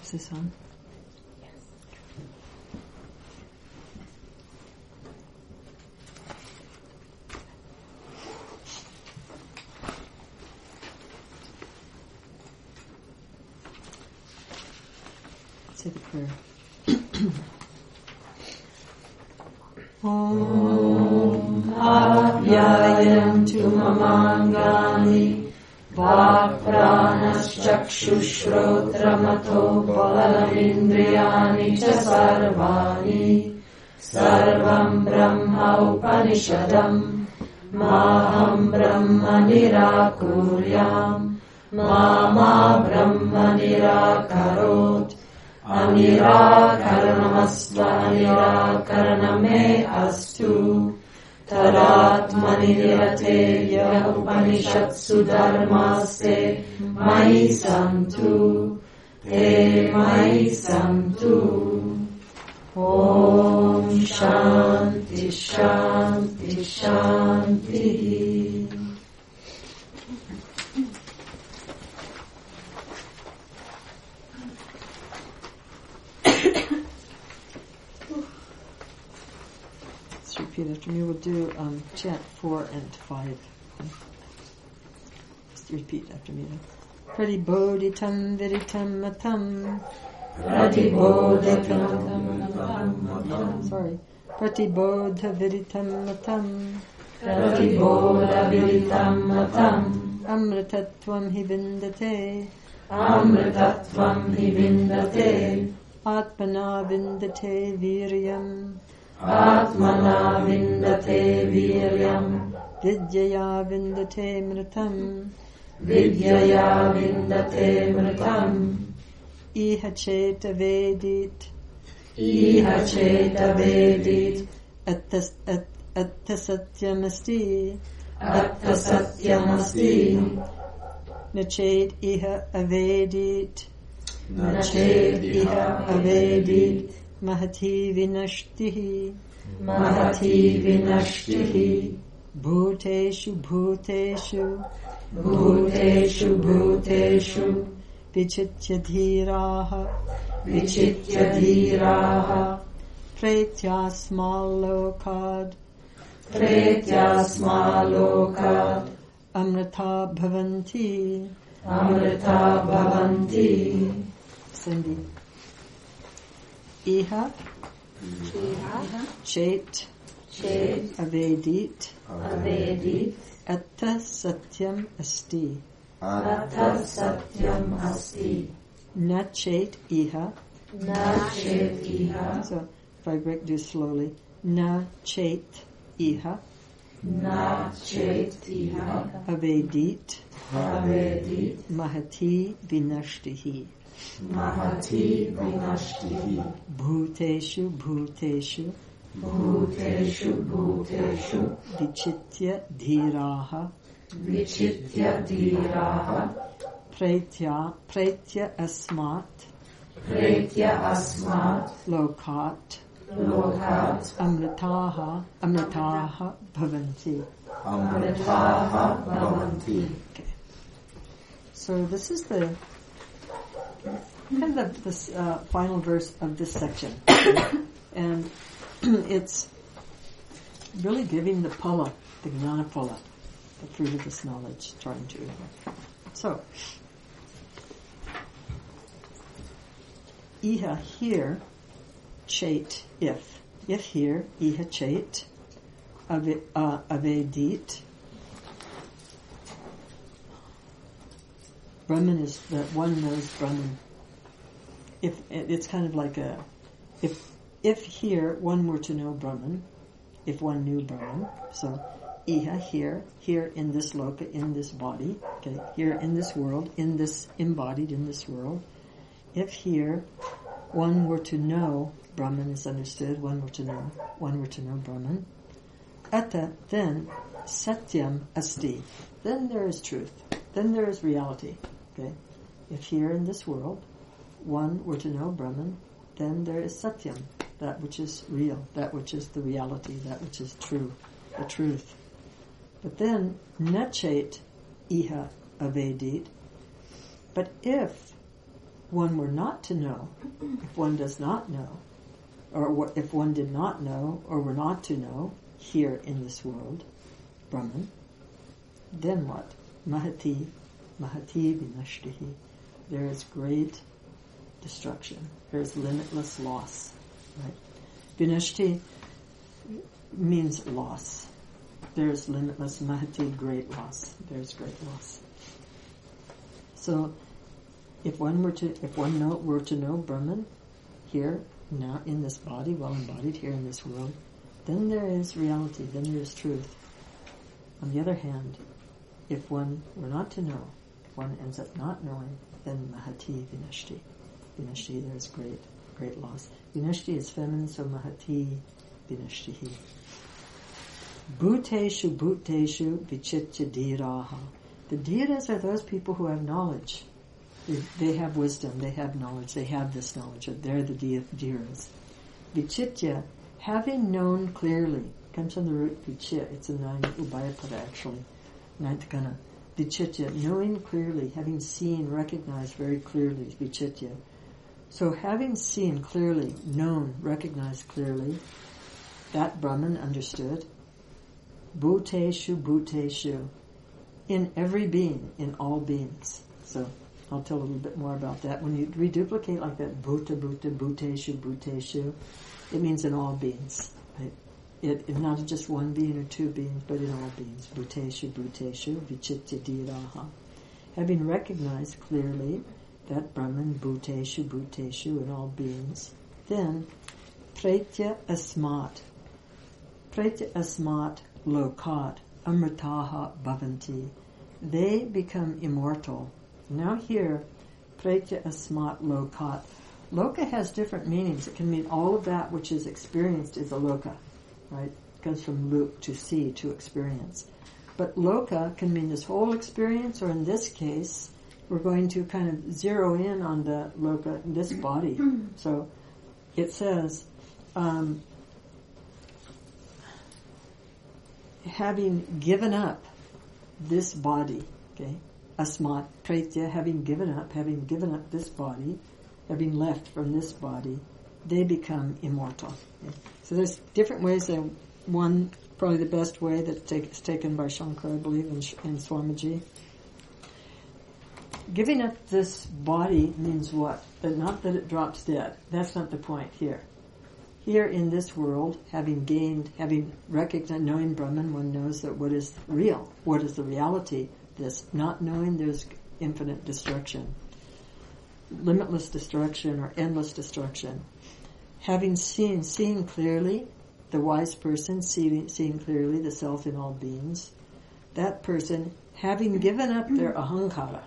Is this on? Say the prayer. Om Abhyayantu Mamangani Vak-pranaschakshushrotramato balamindriyani cha sarvani Sarvam Brahma Upanishadam Maham Brahma Nirakuryam Mama Brahma Nirakarot Anirakaranamastva Nirakaraname Astu Tadatmani nirate ya upanishatsu dharmaste Mai santu te Mai santu Om Shanti Shanti Shanti. Repeat after me. We'll do chant 4 and 5. Just repeat after me. Pratibodhitam viritam matam. Pratibodhitam matam. Sorry. Pratibodha viritam matam. Pratibodha viritam matam. Amritatvam hi vindate. Amritatvam hi vindate. Atmana vindate viryam. Atmana vindate viryam. Vidyaya vindate mritam. Vidyaya vindate mritam. Iha cheta vedit. Iha cheta vedit. Atta satyamasti. Atta satyamasti. Nachet iha avedit. Nachet iha avedit. Mahati vinashtihi. Mahati vinashtihi. Bhuteshu bhuteshu. Bhuteshu bhuteshu. Vichitya dhiraha. Vichitya dhiraha. Pretyasmalokad. Pretyasmalokad. Amrita bhavanti. Amrita bhavanti. Cindy. Iha. Chet. Avedit. Atta satyam asti. Atta satyam asti. Nachet iha. Nachet iha. So if I do slowly. Nachet iha. Nachet iha. Avedit. Mahati vinashtihi. Mahati vinashtihi. Bhuteshu bhuteshu. Bhuteshu bhuteshu. Vichitya dhiraha. Vichitya dhiraha. Pretya asmat. Pretya asmat. Lokat. Amritaha bhavanti. Amritaha bhavanti. Okay. So this is the kind of this final verse of this section, and it's really giving the phala, the gnana phala, the fruit of this knowledge, trying to. So, iha here, chet if here, iha chet, avedit. Brahman is that one knows Brahman. If it's kind of like if here one were to know Brahman, if one knew Brahman, so iha here in this loka, in this body, okay, here in this world, in this embodied in this world, if here one were to know Brahman is understood, one were to know Brahman, atta then satyam asti, then there is truth, then there is reality. Okay, if here in this world one were to know Brahman, then there is satyam, that which is real, that which is the reality, that which is true, the truth. But then nachet iha avedit. But if one were not to know, if one does not know, or if one did not know, or were not to know, here in this world, Brahman, then what? Mahati vinashtihi. There is great destruction. There is limitless loss. Right? Vinashti means loss. There is limitless mahati, great loss. There is great loss. So, if one were to know Brahman here now in this body, well embodied here in this world, then there is reality. Then there is truth. On the other hand, if one were not to know, if one ends up not knowing, then mahati vinashti. Vinashti, there is great loss. Vinashti is feminine, so mahati vinashtihi. Bhuteshu vichitya dhiraha. The dhiras are those people who have knowledge. They have wisdom, they have knowledge, they have this knowledge. They're the dhiras. Vichitya, having known clearly, comes from the root vichya. It's a 9 Ubayapada actually. 9th Gana. Vichitya, knowing clearly, having seen, recognized very clearly, vichitya. So having seen clearly, known, recognized clearly, that Brahman understood. Bhuteshu, in every being, in all beings. So I'll tell a little bit more about that. When you reduplicate like that, bhuteshu, it means in all beings. Right? It not just one being or two beings, but in all beings. Bhuteshu, vichitya dhiraha. Having recognized clearly that Brahman, bhuteshu, in all beings, then pretya asmat lokat amritaha bhavanti. They become immortal. Now here, pretya asmat lokat. Loka has different meanings. It can mean all of that which is experienced is a loka, right? It comes from luk, to see, to experience. But loka can mean this whole experience, or in this case, we're going to kind of zero in on the loka, this body. So it says, having given up this body, okay, asmat pretya, having given up this body, having left from this body, they become immortal. Okay? So there's different ways. One, probably the best way that's taken by Shankara, I believe, in Swamiji. Giving up this body means what? But not that it drops dead. That's not the point here. Here in this world, having recognized, knowing Brahman, one knows that what is real, what is the reality. This not knowing, there's infinite destruction, limitless destruction or endless destruction. Having seeing clearly, the wise person seeing clearly the self in all beings, that person, having given up their ahankara,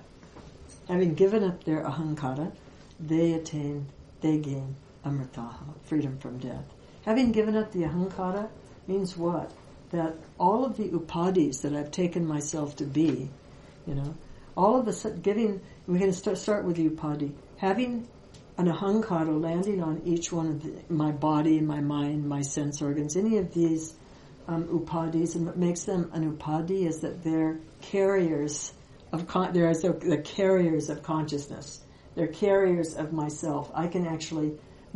they gain amritaha, freedom from death. Having given up the ahankara means what? That all of the upadis that I've taken myself to be, all of the we're going to start with the upadi. Having an ahankara landing on each one of my body, my mind, my sense organs, any of these upadis, and what makes them an upadi is that they're carriers of the carriers of consciousness. They're carriers of myself. I can actually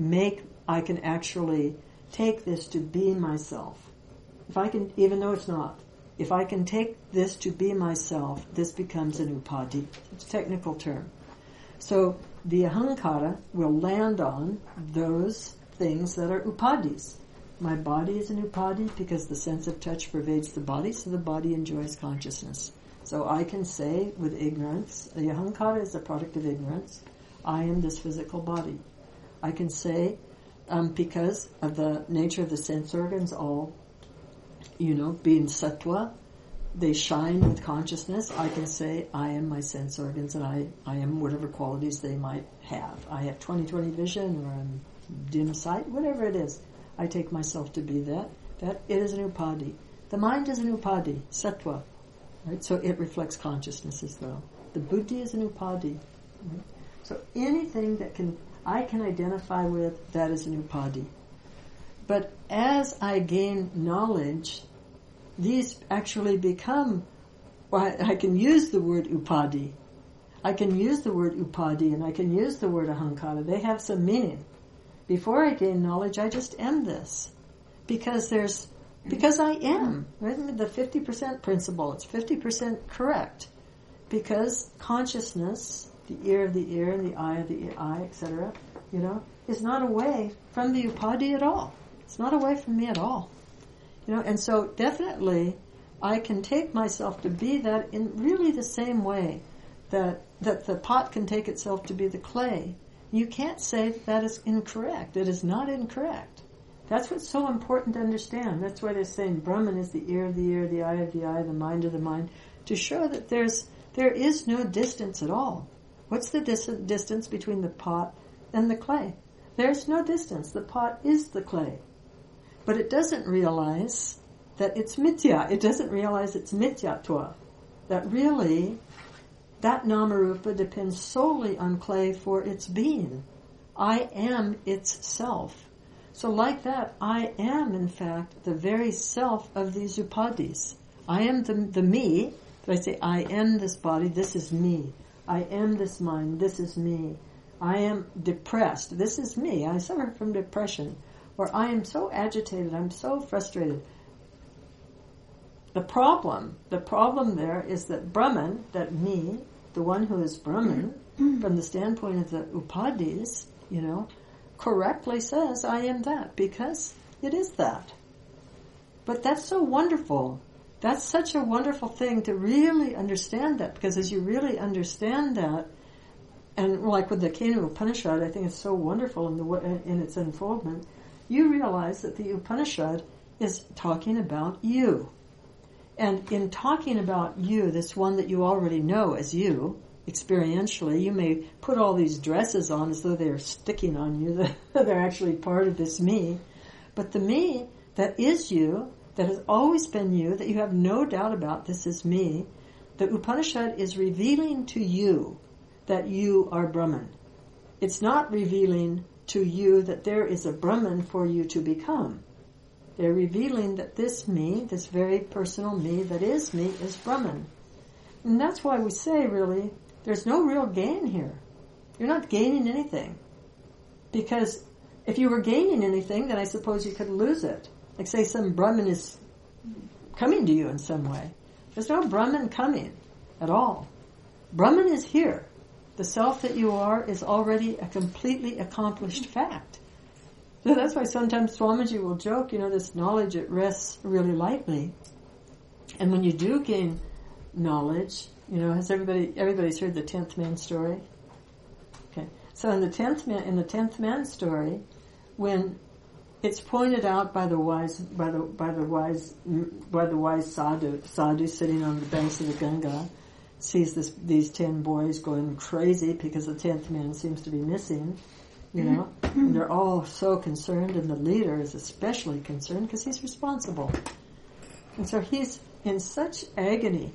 take this to be myself. If I can, even though it's not, if I can take this to be myself, this becomes an upadi. It's a technical term. So the ahankara will land on those things that are upadis. My body is an upadi because the sense of touch pervades the body, so the body enjoys consciousness. So I can say with ignorance, the ahankara is a product of ignorance, I am this physical body. I can say, because of the nature of the sense organs, all, being sattva, they shine with consciousness. I can say, I am my sense organs, and I am whatever qualities they might have. I have 20/20 vision, or I'm dim sight, whatever it is. I take myself to be that. That it is an upadi. The mind is an upadi, sattva, right? So it reflects consciousness as well. The buddhi is an upadi. Right? So anything that I can identify with, that is an upadi. But as I gain knowledge, these actually become, I can use the word upadi. I can use the word upadi and I can use the word ahankara. They have some meaning. Before I gain knowledge, I just am this. Because I am. Right? The 50% principle, it's 50% correct. Because consciousness, the ear of the ear, the eye of the eye, etc., is not away from the upadi at all. It's not away from me at all. And so definitely I can take myself to be that in really the same way that the pot can take itself to be the clay. You can't say that is incorrect. It is not incorrect. That's what's so important to understand. That's why they're saying Brahman is the ear of the ear, the eye of the eye, the mind of the mind, to show that there is no distance at all. What's the distance between the pot and the clay? There's no distance. The pot is the clay. But it doesn't realize that it's mithya. It doesn't realize it's mithyatva. That really, that namarupa depends solely on clay for its being. I am its self. So like that, I am in fact the very self of these upadis. I am the me. So I say, I am this body, this is me. I am this mind, this is me. I am depressed, this is me. I suffer from depression. Or I am so agitated, I'm so frustrated. The problem there is that Brahman, that me, the one who is Brahman, from the standpoint of the upadis, correctly says, I am that, because it is that. But that's so wonderful. That's such a wonderful thing to really understand that, because as you really understand that, and like with the Kena Upanishad, I think it's so wonderful in its unfoldment, you realize that the Upanishad is talking about you. And in talking about you, this one that you already know as you, experientially, you may put all these dresses on as though they're sticking on you, that they're actually part of this me. But the me that is you, that has always been you, that you have no doubt about, this is me, the Upanishad is revealing to you that you are Brahman. It's not revealing to you that there is a Brahman for you to become. They're revealing that this me, this very personal me that is me, is Brahman. And that's why we say, really, there's no real gain here. You're not gaining anything. Because if you were gaining anything, then I suppose you could lose it. Like say some Brahman is coming to you in some way. There's no Brahman coming at all. Brahman is here. The self that you are is already a completely accomplished fact. So that's why sometimes Swamiji will joke, this knowledge, it rests really lightly. And when you do gain knowledge, has everybody's heard the 10th man story? Okay. So in the 10th man story, when it's pointed out by the wise sadhu sitting on the banks of the Ganga, sees these 10 boys going crazy because the 10th man seems to be missing, and they're all so concerned, and the leader is especially concerned because he's responsible. And so he's in such agony,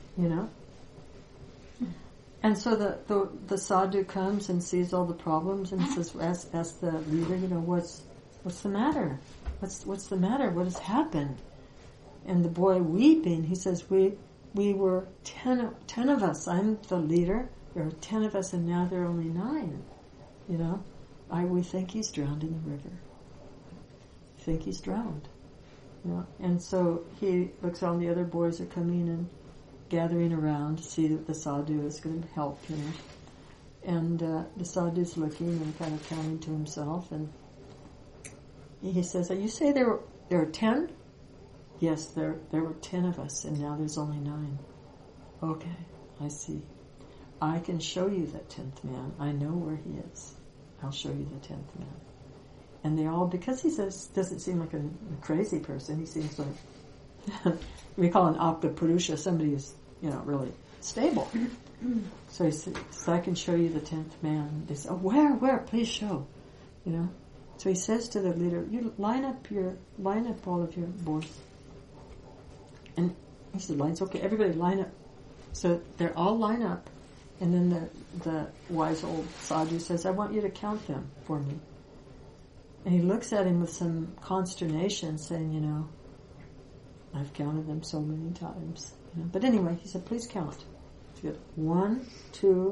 And so the sadhu comes and sees all the problems and says, asks the leader, what's the matter? What's the matter? What has happened? And the boy weeping, he says, we were 10 of us. I'm the leader. There are 10 of us, and now there are only 9. We think he's drowned in the river. We think he's drowned. And so he looks on, the other boys are coming and gathering around to see that the sadhu is going to help, And the sadhu's looking and kind of counting to himself, and he says, you say there are 10? Yes, there were 10 of us, and now there's only 9. Okay, I see. I can show you that 10th man. I know where he is. I'll show you the 10th man. And they all, because he doesn't seem like a crazy person, he seems like, we call an Apta Purusha, somebody who's, really stable. So he says, I can show you the 10th man. They say, where, please show, So he says to the leader, you line up all of your boys. And he said, okay, everybody line up. So they're all line up, and then the wise old sadhu says, I want you to count them for me. And he looks at him with some consternation, saying, I've counted them so many times. But anyway, he said, please count. So you got 1, 2,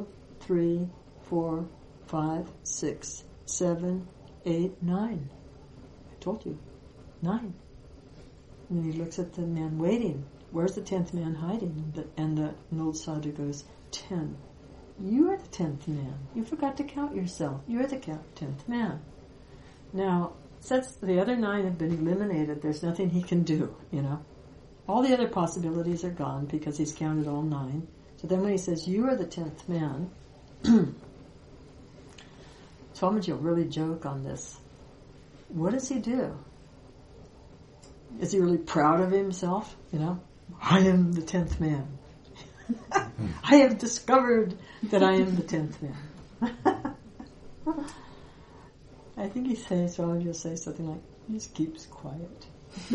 3, 4, 5, 6, 7, 8, 9. I told you. 9. And then he looks at the man waiting. Where's the 10th man hiding? And the old sadhu goes, 10. You are the 10th man. You forgot to count yourself. You're the 10th man. Now, since the other 9 have been eliminated, there's nothing he can do, All the other possibilities are gone because he's counted all 9. So then when he says, you are the 10th man, Swamiji will really joke on this. What does he do? Is he really proud of himself? I am the 10th man. I have discovered that I am the 10th man. I think Swamiji will say something like, he just keeps quiet.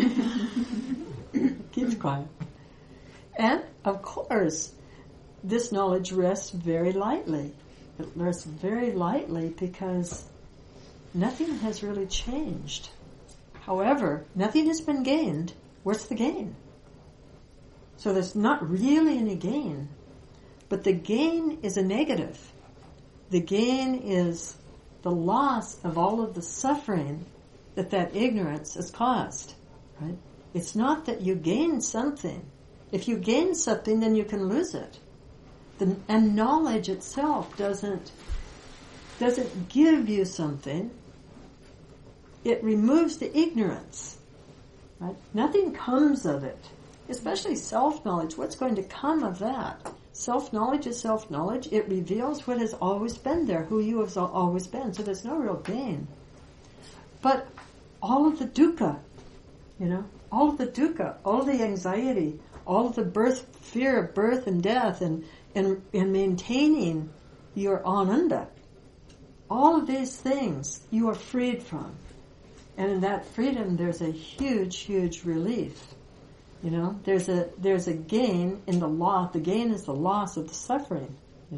Keeps quiet. And, of course, this knowledge rests very lightly. It rests very lightly because nothing has really changed. However, nothing has been gained. What's the gain? So there's not really any gain. But the gain is a negative. The gain is the loss of all of the suffering that ignorance has caused. Right? It's not that you gain something. If you gain something, then you can lose it. And knowledge itself doesn't give you something. It removes the ignorance. Right? Nothing comes of it. Especially self-knowledge. What's going to come of that? Self-knowledge is self-knowledge. It reveals what has always been there, who you have always been. So there's no real gain. But all of the dukkha, all of the dukkha, all of the anxiety, all of the fear of birth and death and maintaining your ananda, all of these things you are freed from. And in that freedom there's a huge, huge relief. There's a gain in the loss. The gain is the loss of the suffering,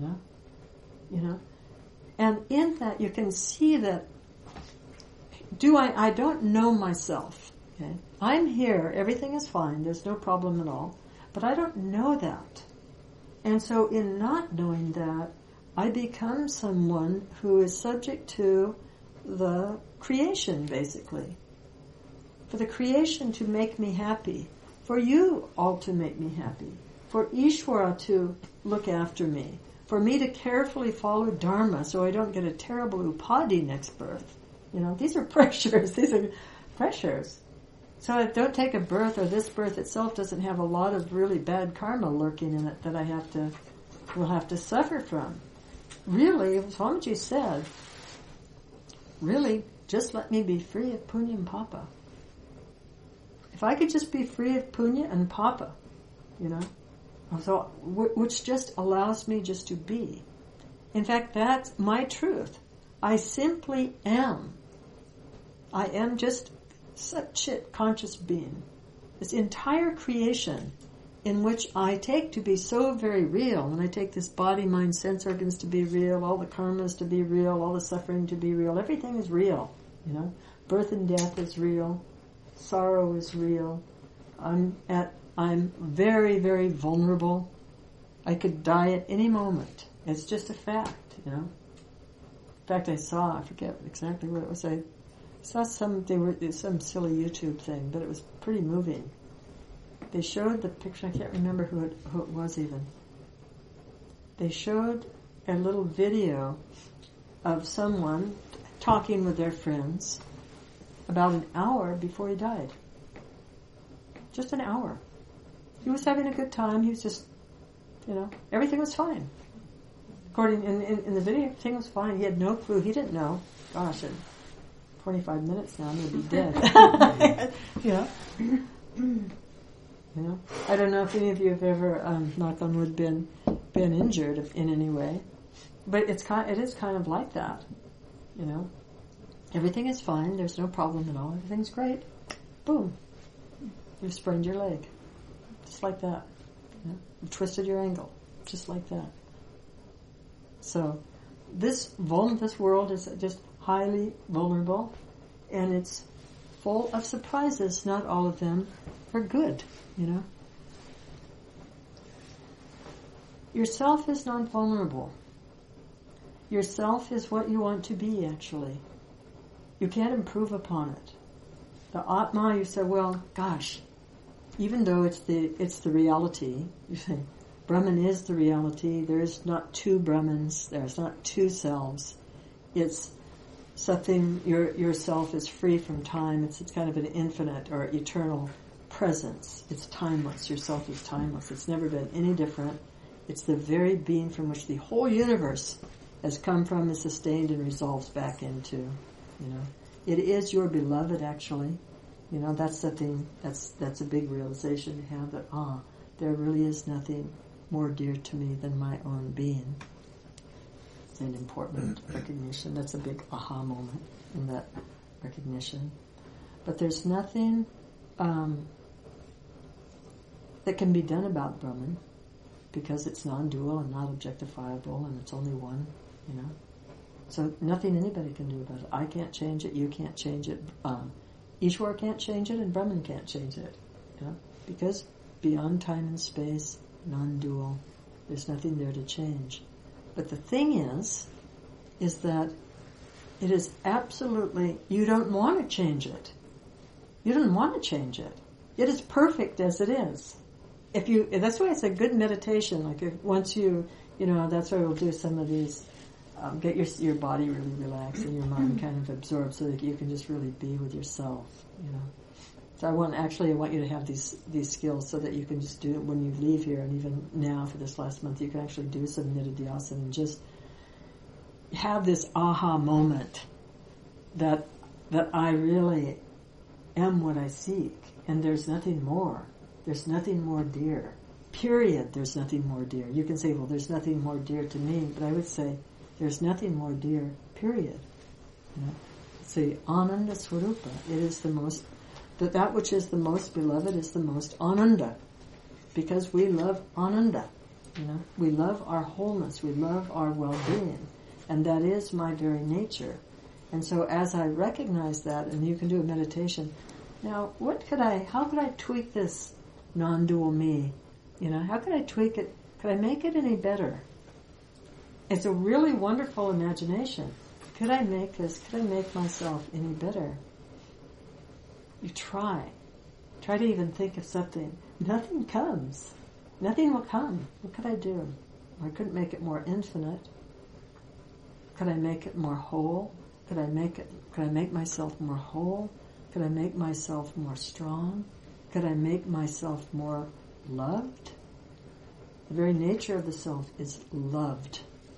And in that you can see that I don't know myself. Okay? I'm here, everything is fine, there's no problem at all. But I don't know that. And so in not knowing that, I become someone who is subject to the creation, basically. For the creation to make me happy. For you all to make me happy. For Ishvara to look after me. For me to carefully follow Dharma so I don't get a terrible upadhi next birth. These are pressures. These are pressures. So I don't take a birth, or this birth itself doesn't have a lot of really bad karma lurking in it that I will have to suffer from. Really, Swamiji said, really, just let me be free of punya and papa. If I could just be free of punya and papa, so which just allows me just to be. In fact, that's my truth. I simply am. I am just such a conscious being. This entire creation in which I take to be so very real, and I take this body, mind, sense organs to be real, all the karmas to be real, all the suffering to be real, everything is real, Birth and death is real, sorrow is real, I'm very, very vulnerable. I could die at any moment. It's just a fact, In fact, I forget exactly what it was, I saw some silly YouTube thing, but it was pretty moving. They showed the picture, I can't remember who it was even. They showed a little video of someone talking with their friends about an hour before he died. Just an hour. He was having a good time, he was just, everything was fine. According, in the video, everything was fine. He had no clue, he didn't know. Gosh, 25 minutes now, I'm going to be dead. I don't know if any of you have ever, knock on wood, been injured in any way, but it is kind of like that. Everything is fine. There's no problem at all. Everything's great. Boom, you've sprained your leg, just like that. You've twisted your ankle, just like that. So this world is just highly vulnerable, and it's full of surprises. Not all of them are good, Yourself is not vulnerable. Yourself is what you want to be, actually. You can't improve upon it. The Atma, you say, well, gosh, even though it's the reality, you say, Brahman is the reality, there's not two Brahmans, there's not two selves. It's something, yourself is free from time, it's kind of an infinite or eternal presence. It's timeless, yourself is timeless. It's never been any different. It's the very being from which the whole universe has come from, is sustained and resolves back into, you know. It is your beloved, actually. You know, that's something, that's a big realization to have, that, there really is nothing more dear to me than my own being. It's an important recognition. That's a big aha moment in that recognition. But there's nothing that can be done about Brahman, because it's non-dual and not objectifiable, and it's only one, you know. So nothing anybody can do about it. I can't change it, you can't change it, Ishwar can't change it, and Brahman can't change it, you know, because beyond time and space, non-dual, there's nothing there to change. But the thing is that it is absolutely, you don't want to change it. You don't want to change it. It is perfect as it is. That's why it's a good meditation. Like once you know, that's why we'll do some of these. Get your body really relaxed and your mind kind of absorbed, so that you can just really be with yourself. You know. So I want you to have these skills, so that you can just do it when you leave here, and even now for this last month, you can actually do some nididhyasana and just have this aha moment that I really am what I seek, and there's nothing more. There's nothing more dear. Period. There's nothing more dear. You can say, well, there's nothing more dear to me, but I would say there's nothing more dear. Period. You know? It's the Ananda Swarupa. It is the most, that which is the most beloved is the most Ananda, because we love Ananda. You know, we love our wholeness. We love our well-being, and that is my very nature. And so, as I recognize that, and you can do a meditation. Now, how could I tweak this non-dual me? You know, how could I tweak it? Could I make it any better? It's a really wonderful imagination. Could I make this? Could I make myself any better? You try. Try to even think of something. Nothing comes. Nothing will come. What could I do? I couldn't make it more infinite. Could I make it more whole? Could I make myself more whole? Could I make myself more strong? Could I make myself more loved? The very nature of the self is loved.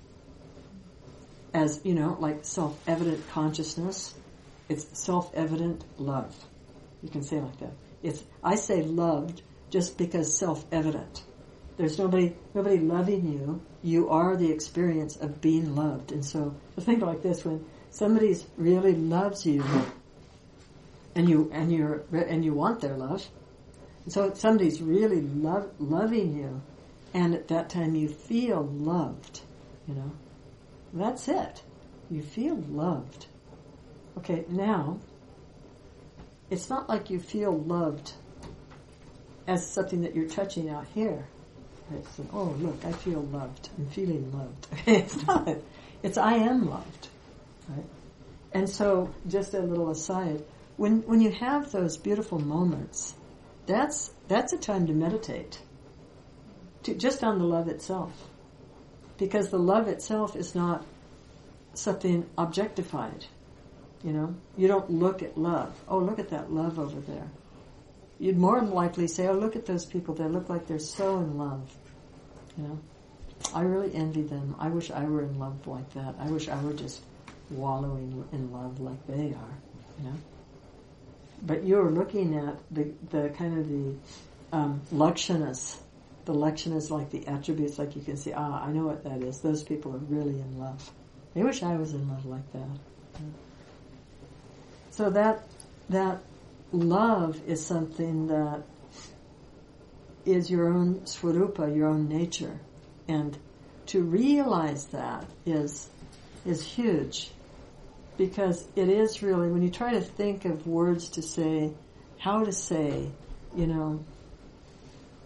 As, you know, like self-evident consciousness, it's self-evident love. You can say it like that. I say loved just because self-evident. There's nobody loving you. You are the experience of being loved. And so, think like this: when somebody really loves you, and you want their love, and so somebody's really loving you, and at that time you feel loved. You know, that's it. You feel loved. Okay, now it's not like you feel loved as something that you're touching out here. Right? So, oh, look, I feel loved. I'm feeling loved. Okay, it's not. It's I am loved. Right? And so, just a little aside, when you have those beautiful moments, that's a time to meditate. Just on the love itself. Because the love itself is not something objectified. You know? You don't look at love. Oh, look at that love over there. You'd more than likely say, oh, look at those people. They look like they're so in love. You know? I really envy them. I wish I were in love like that. I wish I were just wallowing in love like they are. You know? But you're looking at the kind of the lakshanas. The lakshanas, like the attributes, like you can see, I know what that is. Those people are really in love. I wish I was in love like that. You know? So that love is something that is your own swarupa, your own nature. And to realize that is huge. Because it is really, when you try to think of words to say, how to say, you know,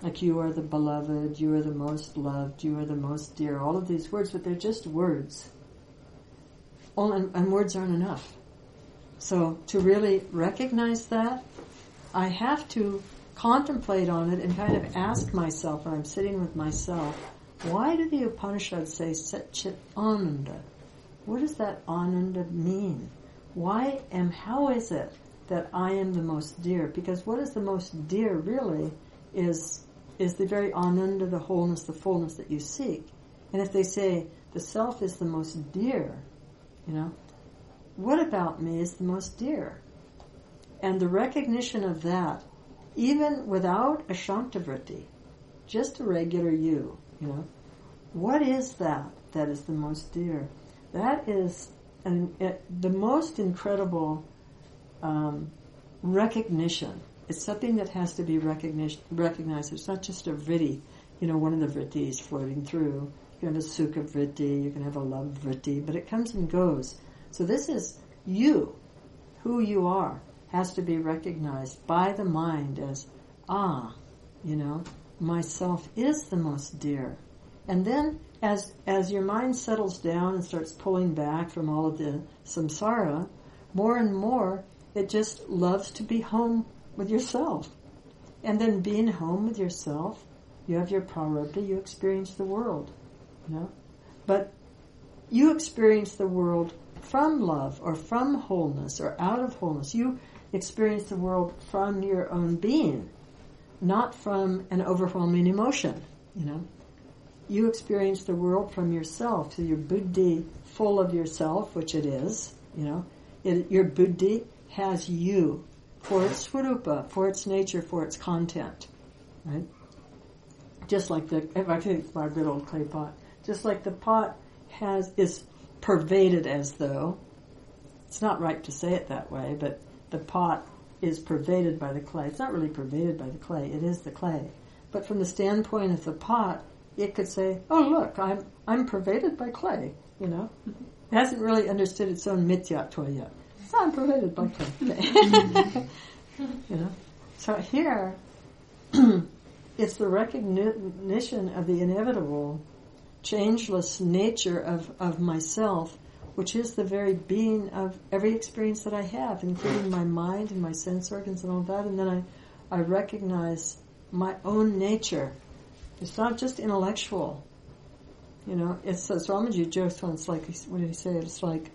Like you are the beloved, you are the most loved, you are the most dear, all of these words, but they're just words. And words aren't enough. So to really recognize that, I have to contemplate on it and kind of ask myself, when I'm sitting with myself, why do the Upanishads say Satchit Ananda? What does that Ananda mean? How is it that I am the most dear? Because what is the most dear really is the very Ananda, the wholeness, the fullness that you seek. And if they say the self is the most dear, what about me is the most dear? And the recognition of that, even without a Shantivritti, just a regular you, what is that is the most dear? That is the most incredible recognition. It's something that has to be recognized. It's not just a vritti, one of the vrittis floating through. You can have a sukha vritti, you can have a love vritti, but it comes and goes. So this is you, who you are, has to be recognized by the mind as, myself is the most dear. And then as your mind settles down and starts pulling back from all of the samsara, more and more it just loves to be home with yourself. And then being home with yourself, you have your prarabdha, you experience the world. But you experience the world from love or from wholeness or out of wholeness. You experience the world from your own being, not from an overwhelming emotion, You experience the world from yourself, to your buddhi full of yourself, which it is, your buddhi has you for its swarupa, for its nature, for its content, right? Just like if I take my good old clay pot, just like the pot is pervaded as though, it's not right to say it that way, but the pot is pervaded by the clay. It's not really pervaded by the clay, it is the clay. But from the standpoint of the pot, it could say, oh look, I'm pervaded by clay, It hasn't really understood its own mithyatva yet. So I'm pervaded by clay. So here, it's the recognition of the inevitable, changeless nature of myself, which is the very being of every experience that I have, including my mind and my sense organs and all that. And then I recognize my own nature. It's not just intellectual. It's Swamiji jokes once, like, what did he say? It's like,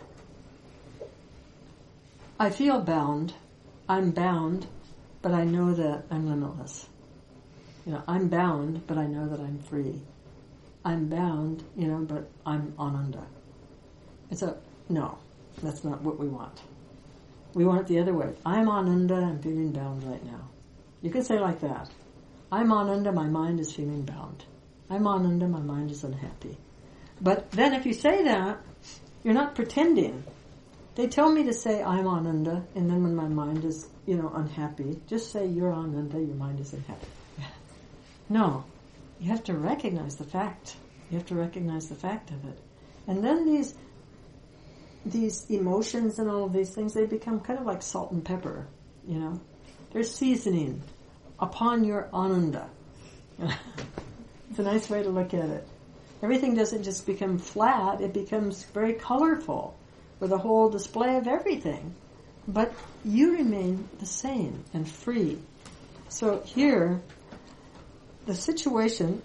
I feel bound, I'm bound, but I know that I'm limitless. I'm bound, but I know that I'm free. I'm bound, but I'm Ananda. No, that's not what we want. We want it the other way. I'm Ananda, I'm feeling bound right now. You could say like that. I'm Ananda, my mind is feeling bound. I'm Ananda, my mind is unhappy. But then if you say that, you're not pretending. They tell me to say I'm Ananda, and then when my mind is, unhappy, just say you're Ananda, your mind is unhappy. No, you have to recognize the fact. You have to recognize the fact of it. And then these emotions and all of these things, they become kind of like salt and pepper, They're seasoning upon your Ananda. It's a nice way to look at it. Everything doesn't just become flat, it becomes very colorful with a whole display of everything. But you remain the same and free. So here, the situation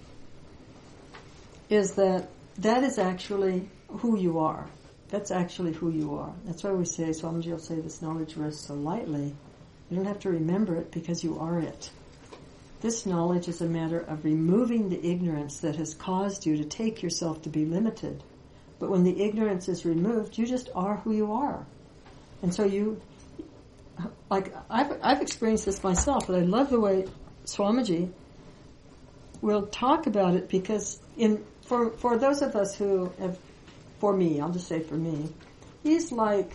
is that is actually who you are. That's actually who you are. That's why we say, Swamiji will say, this knowledge rests so lightly. You don't have to remember it because you are it. This knowledge is a matter of removing the ignorance that has caused you to take yourself to be limited. But when the ignorance is removed, you just are who you are. And so I've experienced this myself, but I love the way Swamiji will talk about it, because for those of us who have, for me, I'll just say for me, he's like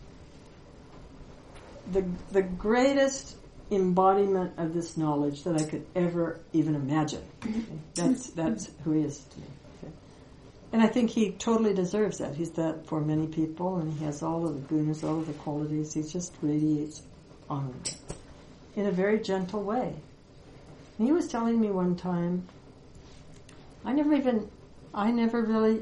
the greatest embodiment of this knowledge that I could ever even imagine. Okay? That's who he is to me. Okay? And I think he totally deserves that. He's that for many people, and he has all of the gunas, all of the qualities. He just radiates on them in a very gentle way. And he was telling me one time, I never really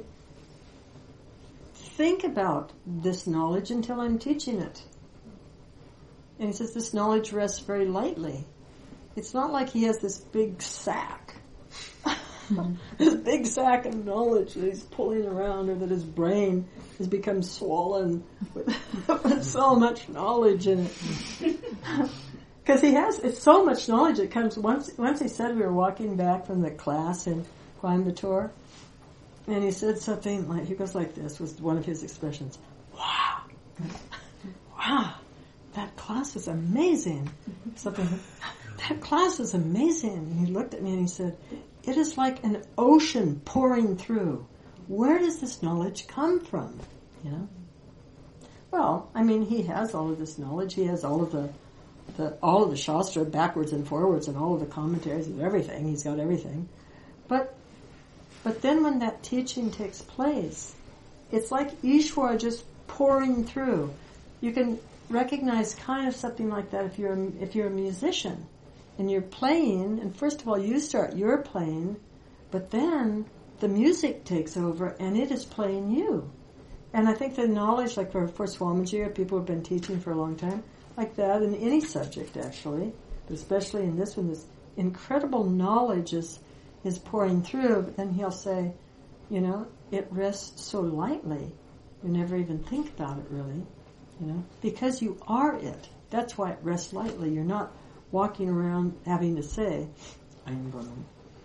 think about this knowledge until I'm teaching it. And he says this knowledge rests very lightly. It's not like he has this big sack. This big sack of knowledge that he's pulling around, or that his brain has become swollen with so much knowledge in it. Because it's so much knowledge. It comes once he said, we were walking back from the class in Coimbatore, and he said something like, he goes like this, was one of his expressions, wow, wow, that class was amazing. Something like, that class is amazing. And he looked at me and he said, it is like an ocean pouring through. Where does this knowledge come from? You know? Well, I mean, he has all of this knowledge. He has all of the Shastra backwards and forwards, and all of the commentaries and everything. He's got everything. But then when that teaching takes place, it's like Ishwara just pouring through. You can recognize kind of something like that if you're a musician and you're playing, and first of all you start your playing, but then the music takes over and it is playing you. And I think the knowledge, like for Swamiji, or people who have been teaching for a long time, like that in any subject actually, but especially in this one, this incredible knowledge is pouring through, but then he'll say, you know, it rests so lightly, you never even think about it really, you know, because you are it. That's why it rests lightly. You're not walking around having to say, I am Brahman.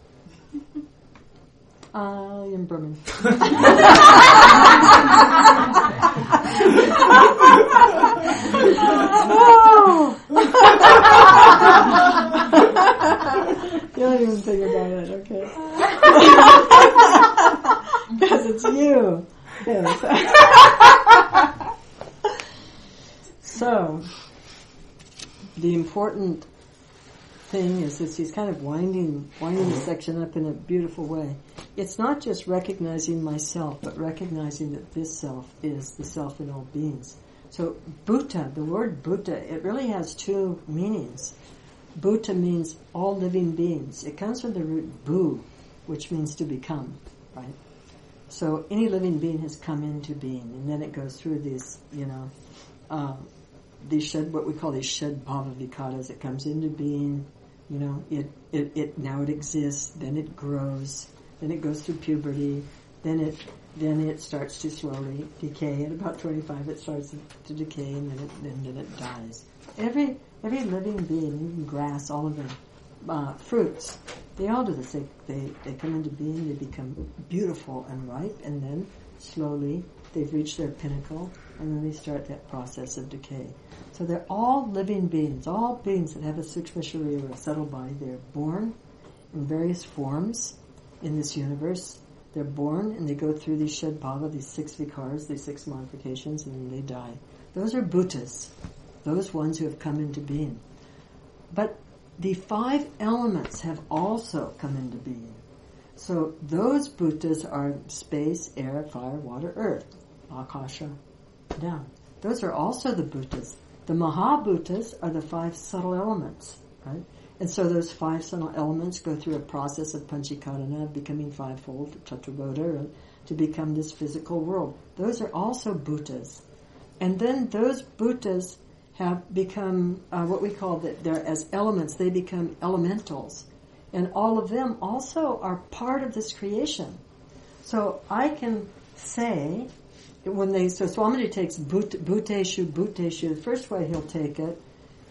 I am Brahman. You don't even think about it, okay? Because it's you. Yes. So, the important thing is that he's kind of winding the section up in a beautiful way. It's not just recognizing myself, but recognizing that this self is the self in all beings. So Bhuta, the word Bhuta, it really has two meanings. Bhuta means all living beings. It comes from the root bhu, which means to become, right? So any living being has come into being, and then it goes through these, you know, these shed, what we call these shed bhava vikaras. It comes into being, you know, it now it exists, then it grows, then it goes through puberty, then it starts to slowly decay. At about 25, it starts to decay, and then it dies. Every living being, even grass, all of them, fruits, they all do this. They come into being, they become beautiful and ripe, and then slowly they've reached their pinnacle, and then they start that process of decay. So they're all living beings, all beings that have a sukshma sharira, a subtle body. They're born in various forms in this universe. They're born and they go through these shed bhava, these 6 vikars, these 6 modifications, and then they die. Those are bhutas, those ones who have come into being. But the 5 elements have also come into being. So those bhutas are space, air, fire, water, earth, akasha, down. Those are also the bhutas. The mahabhutas are the 5 subtle elements, right? And so those 5 subtle elements go through a process of panchikarana, becoming 5-fold, chaturboda, to become this physical world. Those are also bhutas. And then those bhutas have become what we call they're as elements, they become elementals. And all of them also are part of this creation. So I can say, so Swamiji takes bhuteshu, the first way he'll take it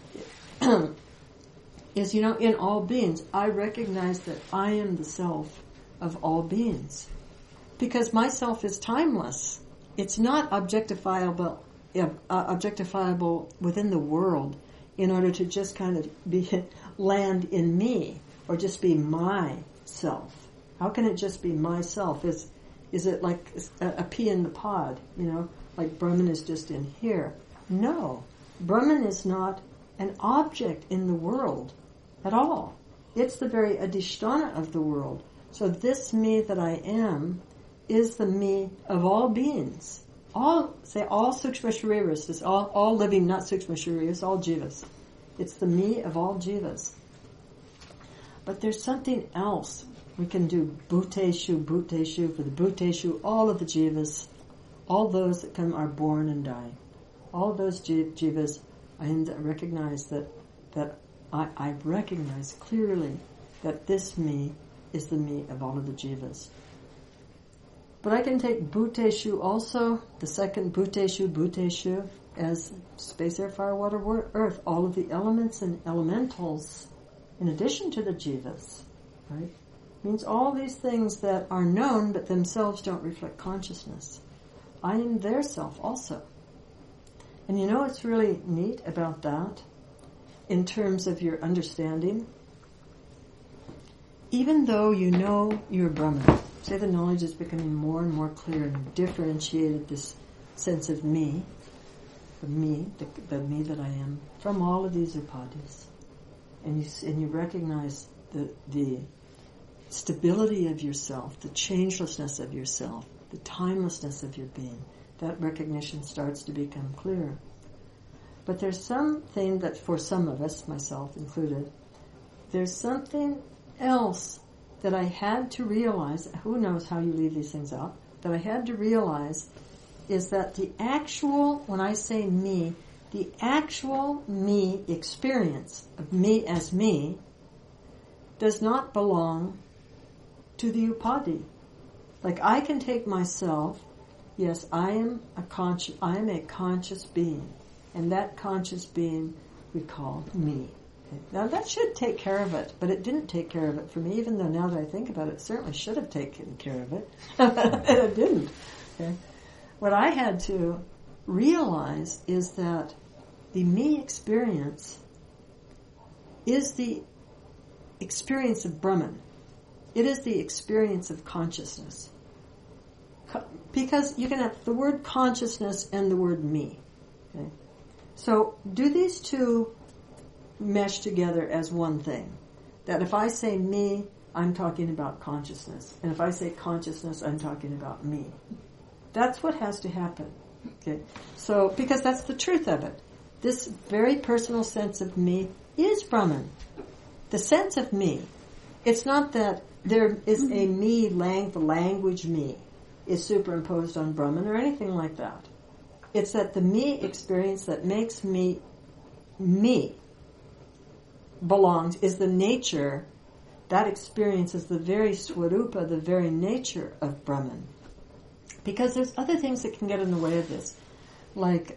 is, you know, in all beings, I recognize that I am the self of all beings. Because myself is timeless. It's not objectifiable within the world in order to just kind of land in me or just be myself. How can it just be myself? Is it like a pea in the pod, you know, like Brahman is just in here? No, Brahman is not an object in the world at all. It's the very adhisthana of the world. So this me that I am is the me of all beings. All sukshma shariras, is all living, not sukshma shariras, all jivas. It's the me of all jivas. But there's something else. We can do bhuteshu for the bhuteshu, all of the jivas, all those that are born and die. All those jivas, I recognize that I recognize clearly that this me is the me of all of the jivas. But I can take bhuteshu also, the second bhuteshu, as space, air, fire, water, earth, all of the elements and elementals, in addition to the jivas, right? Means all these things that are known but themselves don't reflect consciousness. I am their self also. And you know what's really neat about that, in terms of your understanding? Even though you know you're Brahman, say the knowledge is becoming more and more clear and differentiated, this sense of me, the me that I am, from all of these upadhis. And you recognize the stability of yourself, the changelessness of yourself, the timelessness of your being. That recognition starts to become clearer. But there's something that for some of us, myself included, there's something else that I had to realize, who knows how you leave these things out, that I had to realize is that the actual, when I say me, the actual me experience of me as me does not belong to the upadhi. Like I can take myself, yes, I am a conscious being, and that conscious being we call me. Okay. Now that should take care of it, but it didn't take care of it for me, even though now that I think about it, it certainly should have taken care of it, and it didn't. Okay. What I had to realize is that the me experience is the experience of Brahman. It is the experience of consciousness. Because you can have the word consciousness and the word me. Okay? So do these two mesh together as one thing? That if I say me, I'm talking about consciousness. And if I say consciousness, I'm talking about me. That's what has to happen. Okay? So, because that's the truth of it. This very personal sense of me is Brahman. The sense of me. It's not that there is a me, the language me, is superimposed on Brahman or anything like that. It's that the me experience that makes me belongs, is the nature, that experience is the very swarupa, the very nature of Brahman. Because there's other things that can get in the way of this. Like,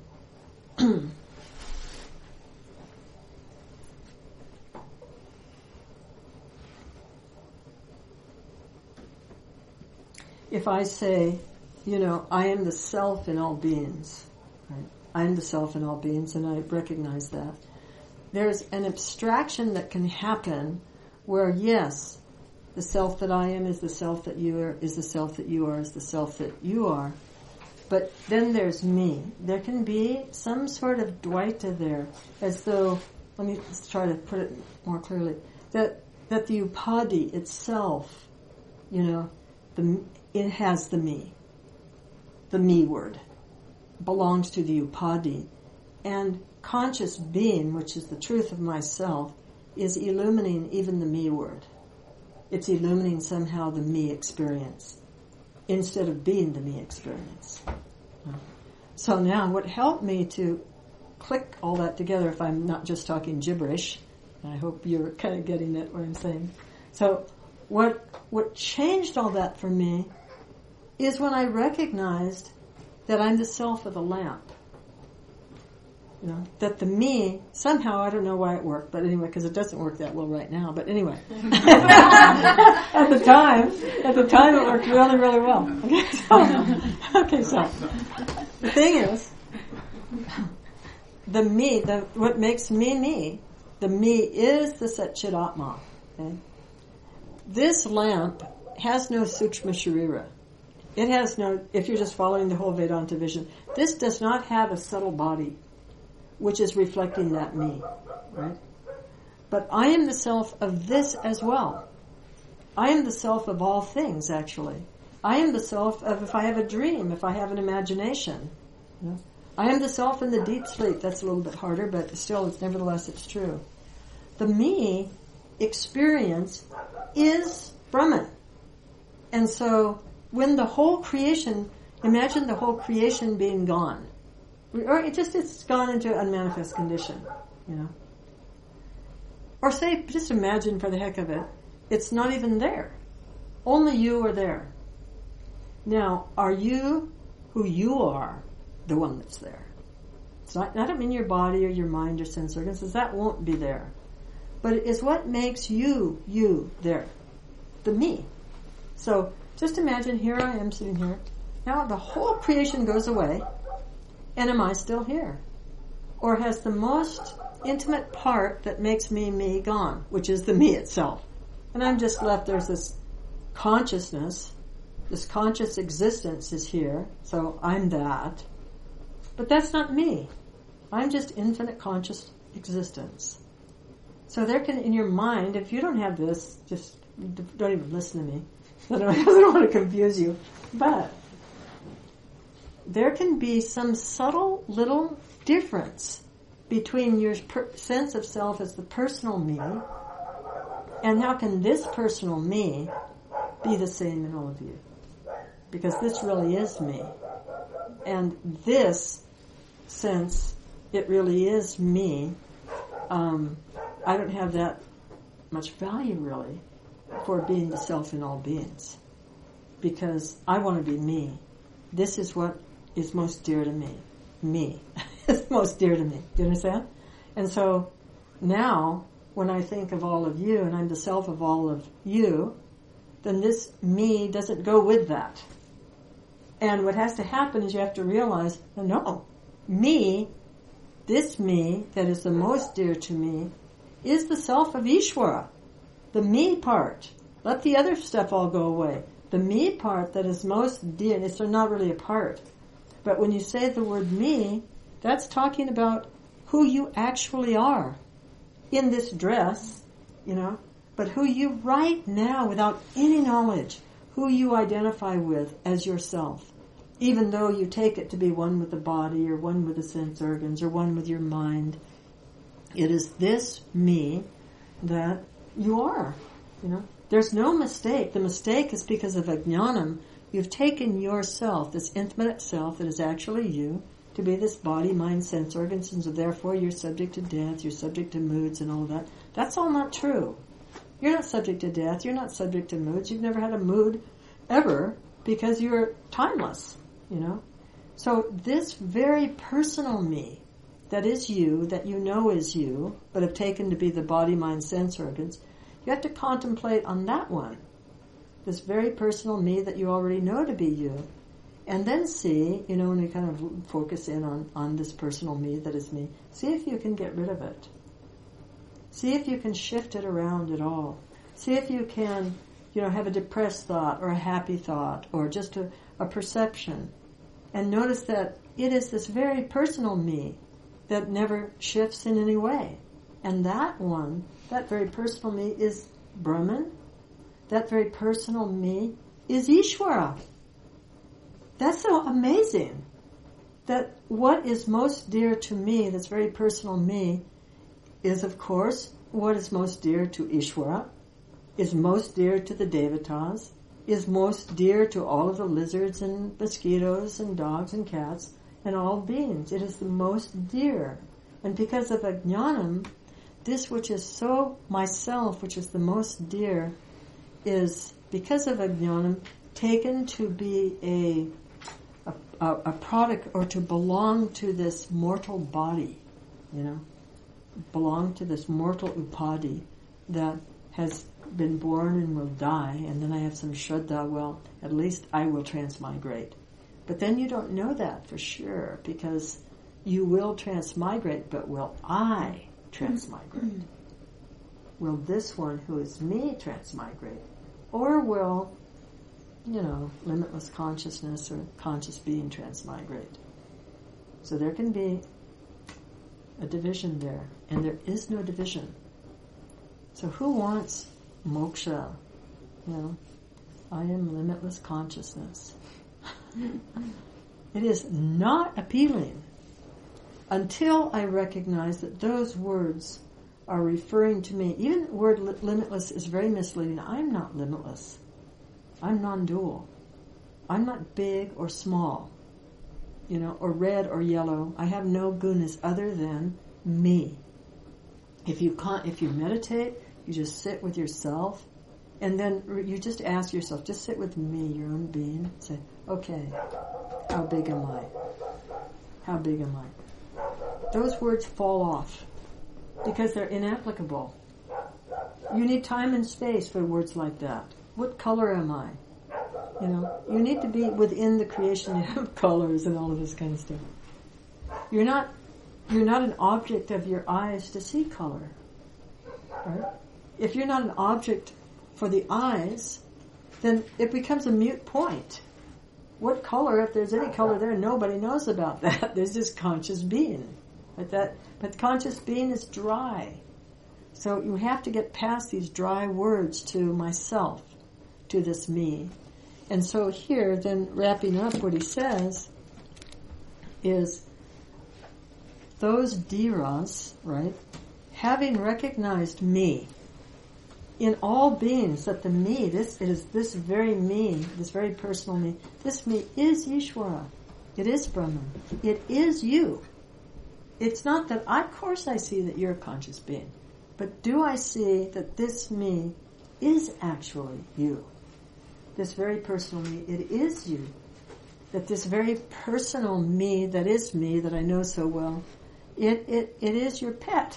if I say, I am the self in all beings, right? I am the self in all beings, and I recognize that. There's an abstraction that can happen where, yes, the self that I am is the self that you are, is the self that you are, is the self that you are. But then there's me. There can be some sort of dvaita there, as though, let me try to put it more clearly, that the upadhi itself, it has the me. The me word belongs to the upadhi. And conscious being, which is the truth of myself, is illuminating even the me word. It's illuminating somehow the me experience instead of being the me experience. So now what helped me to click all that together, if I'm not just talking gibberish, and I hope you're kind of getting at what I'm saying. So what changed all that for me is when I recognized that I'm the self of the lamp. That the me, somehow, I don't know why it worked, but anyway, because it doesn't work that well right now, but anyway. At the time it worked really, really well. Okay, so the thing is, the me, what makes me, the me is the Satchidatma. Okay? This lamp has no Sukshma Sharira. It has no, if you're just following the whole Vedanta vision, this does not have a subtle body, which is reflecting that me, right? But I am the self of this as well. I am the self of all things, actually. I am the self of if I have a dream, if I have an imagination. I am the self in the deep sleep. That's a little bit harder, but still, nevertheless, it's true. The me experience is Brahman. And so when the whole creation, imagine the whole creation being gone. Or it's gone into unmanifest condition, you know. Or say, just imagine for the heck of it, it's not even there. Only you are there. Now, are you who you are the one that's there? It's not, I don't mean your body or your mind or sense organs, because that won't be there. But it is what makes you there. The me. So, just imagine here I am sitting here. Now the whole creation goes away, and am I still here? Or has the most intimate part that makes me gone, which is the me itself? And I'm just left, there's this consciousness, this conscious existence is here, so I'm that. But that's not me. I'm just infinite conscious existence. So there can, in your mind, if you don't have this, just don't even listen to me. I don't want to confuse you. But there can be some subtle little difference between your sense of self as the personal me, and how can this personal me be the same in all of you? Because this really is me. And this sense, it really is me, I don't have that much value really for being the self in all beings. Because I want to be me. This is what is most dear to me. Me is most dear to me. Do you understand? And so now, when I think of all of you, and I'm the self of all of you, then this me doesn't go with that. And what has to happen is you have to realize, no, me, this me that is the most dear to me, is the self of Ishvara. The me part. Let the other stuff all go away. The me part that is most dear, it's not really a part. But when you say the word me, that's talking about who you actually are in this dress, you know, but who you right now, without any knowledge, who you identify with as yourself, even though you take it to be one with the body or one with the sense organs or one with your mind. It is this me that you are, you know. There's no mistake. The mistake is because of ajnanam. You've taken yourself, this intimate self that is actually you, to be this body, mind, sense organs, and so therefore you're subject to death, you're subject to moods and all that. That's all not true. You're not subject to death, you're not subject to moods, you've never had a mood ever because you're timeless, you know. So this very personal me that is you, that you know is you, but have taken to be the body, mind, sense organs, you have to contemplate on that one. This very personal me that you already know to be you. And then see, you know, when you kind of focus in on this personal me that is me, see if you can get rid of it. See if you can shift it around at all. See if you can, you know, have a depressed thought or a happy thought or just a perception. And notice that it is this very personal me that never shifts in any way. And that one, that very personal me is Brahman. That very personal me is Ishvara. That's so amazing. That what is most dear to me, this very personal me, is of course what is most dear to Ishvara, is most dear to the Devatas, is most dear to all of the lizards and mosquitoes and dogs and cats and all beings. It is the most dear. And because of ajnanam, this which is so myself, which is the most dear, is, because of ajnanam, taken to be a product or to belong to this mortal body, you know, belong to this mortal upadi that has been born and will die, and then I have some shraddha, well, at least I will transmigrate. But then you don't know that for sure, because you will transmigrate, but will I transmigrate? Will this one who is me transmigrate? Or will, you know, limitless consciousness or conscious being transmigrate? So there can be a division there, and there is no division. So who wants moksha? You know, I am limitless consciousness. It is not appealing until I recognize that those words are referring to me. Even the word limitless is very misleading. I'm not limitless. I'm non-dual. I'm not big or small, or red or yellow. I have no gunas other than me. If you meditate, you just sit with yourself, and then you just ask yourself, just sit with me, your own being. Say, okay, how big am I? How big am I? Those words fall off because they're inapplicable. You need time and space for words like that. What color am I? You need to be within the creation of colors and all of this kind of stuff. You're not an object of your eyes to see color. Right? If you're not an object for the eyes, then it becomes a moot point. What color, if there's any color there, nobody knows about that. There's just conscious being. But conscious being is dry. So you have to get past these dry words to myself, to this me. And so here, then wrapping up what he says is those dhiras, right, having recognized me in all beings, that the me, this very personal me, this me is Ishvara. It is Brahman. It is you. It's not that, of course I see that you're a conscious being, but do I see that this me is actually you? This very personal me, it is you. That this very personal me, that is me, that I know so well, it is your pet.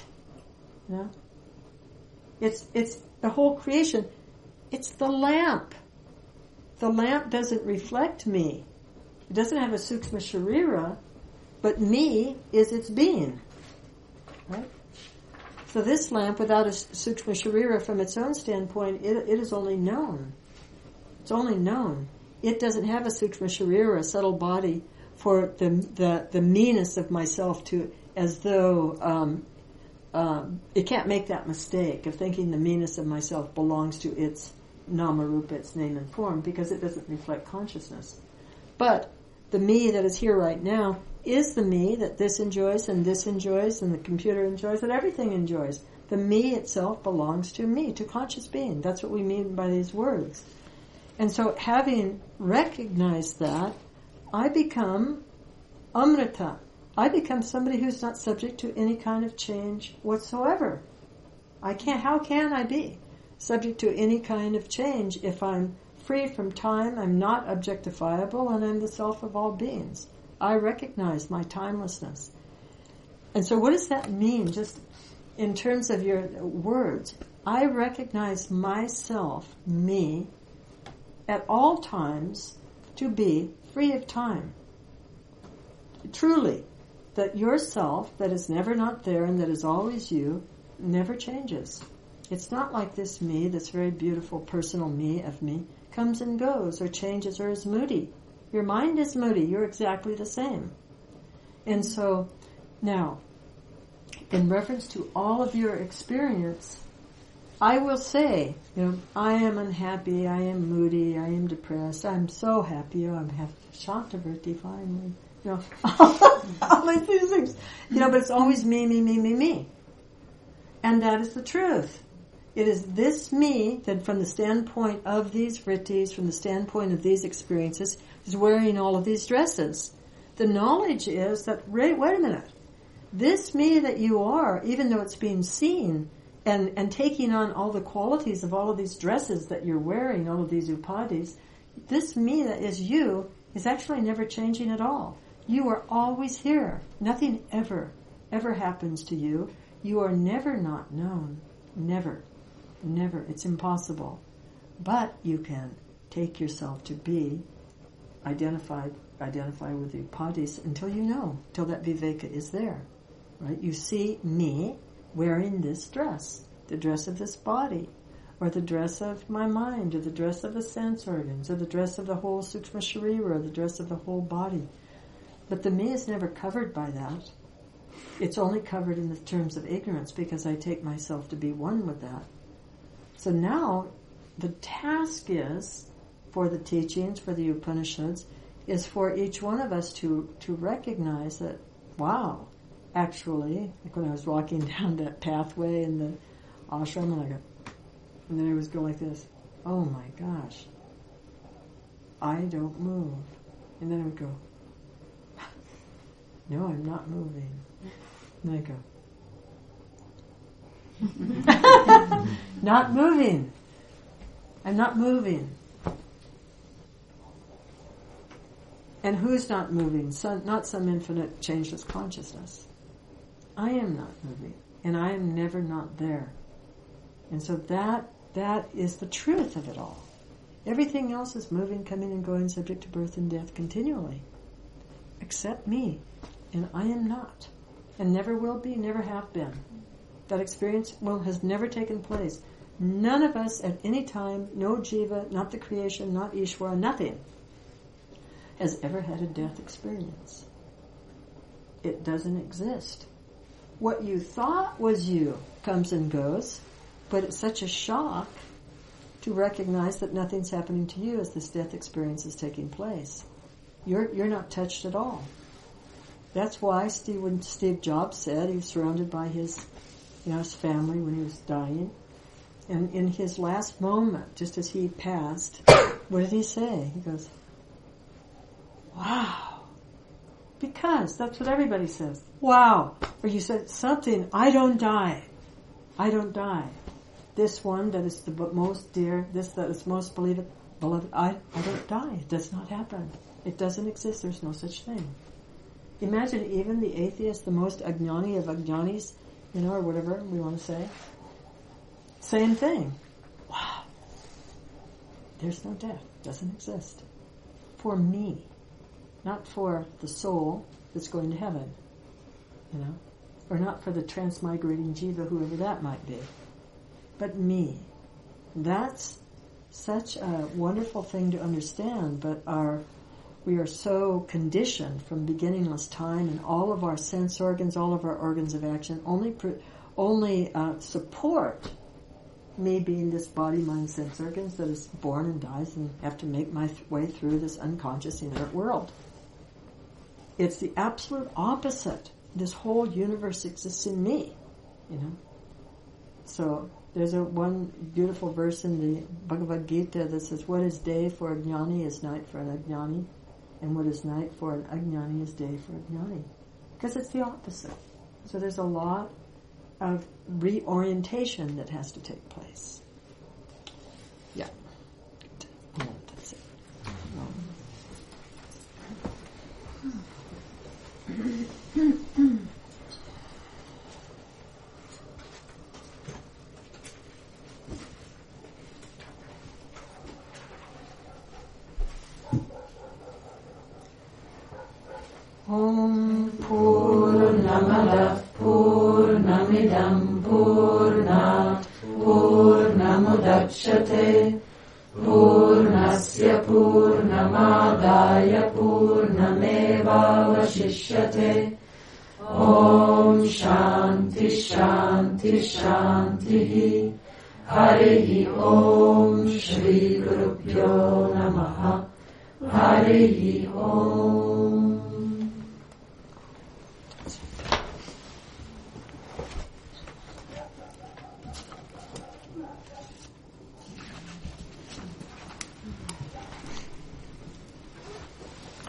It's the whole creation. It's the lamp. The lamp doesn't reflect me. It doesn't have a sukshma sharira, but me is its being. Right? So this lamp, without a sukshma sharira from its own standpoint, it is only known. It's only known. It doesn't have a sukshma sharira, a subtle body, for the meanness of myself to, as though it can't make that mistake of thinking the meanness of myself belongs to its namarupa, its name and form, because it doesn't reflect consciousness. But the me that is here right now is the me that this enjoys and the computer enjoys and everything enjoys. The me itself belongs to me, to conscious being. That's what we mean by these words. And so having recognized that, I become amrita. I become somebody who's not subject to any kind of change whatsoever. How can I be subject to any kind of change if I'm free from time, I'm not objectifiable, and I'm the self of all beings? I recognize my timelessness. And so what does that mean, just in terms of your words? I recognize myself, me, at all times to be free of time. Truly, that yourself, that is never not there and that is always you, never changes. It's not like this me, this very beautiful personal me of me, comes and goes or changes or is moody. Your mind is moody. You're exactly the same. And so, now, in reference to all of your experience, I will say, I am unhappy, I am moody, I am depressed, I'm so happy, I'm happy, Shantavriti finally, all these things, but it's always me. And that is the truth. It is this me that from the standpoint of these vrittis, from the standpoint of these experiences, is wearing all of these dresses. The knowledge is that, wait a minute, this me that you are, even though it's being seen, and taking on all the qualities of all of these dresses that you're wearing, all of these upadhis, this me that is you is actually never changing at all. You are always here. Nothing ever happens to you. You are never not known. Never. It's impossible. But you can take yourself to be identify with the upadhis until that viveka is there. Right? You see me wearing this dress, the dress of this body, or the dress of my mind, or the dress of the sense organs, or the dress of the whole sukshma sharira, or the dress of the whole body. But the me is never covered by that. It's only covered in the terms of ignorance because I take myself to be one with that. So now the task is, for the teachings, for the Upanishads, is for each one of us to recognize that, wow, actually, like when I was walking down that pathway in the ashram, and then I was going like this, oh my gosh, I don't move. And then I would go, no, I'm not moving. And then I go, not moving. I'm not moving. And who's not moving? Not some infinite changeless consciousness. I am not moving. And I am never not there. And so that is the truth of it all. Everything else is moving, coming and going, subject to birth and death continually. Except me. And I am not. And never will be, never have been. That experience has never taken place. None of us at any time, no jiva, not the creation, not Ishvara, nothing, has ever had a death experience. It doesn't exist. What you thought was you comes and goes, but it's such a shock to recognize that nothing's happening to you as this death experience is taking place. You're not touched at all. That's why when Steve Jobs said he was surrounded by his family when he was dying, and in his last moment, just as he passed, what did he say? He goes, wow. Because that's what everybody says. Wow. Or you said something, I don't die. I don't die. This one that is the most dear, this that is most beloved, I don't die. It does not happen. It doesn't exist. There's no such thing. Imagine even the atheist, the most ajnani of ajnanis, or whatever we want to say. Same thing. Wow. There's no death. It doesn't exist. For me. Not for the soul that's going to heaven. Or not for the transmigrating jiva, whoever that might be. But me. That's such a wonderful thing to understand, but we are so conditioned from beginningless time, and all of our sense organs, all of our organs of action only support me being this body, mind, sense organs that is born and dies and have to make my way through this unconscious inert world. It's the absolute opposite. This whole universe exists in me, So there's one beautiful verse in the Bhagavad Gita that says, what is day for a jnani is night for an ajnani, and what is night for an ajnani is day for a jnani. Because it's the opposite. So there's a lot of reorientation that has to take place. Yeah. That's it. Om Purnamada Purnamidam Purnat Purnamudachyate Purnasya Purnamadaya Purnamevavashishyate Om Shanti Shanti Shanti Harihi Om Shri Gurubhyo Namaha Harihi Om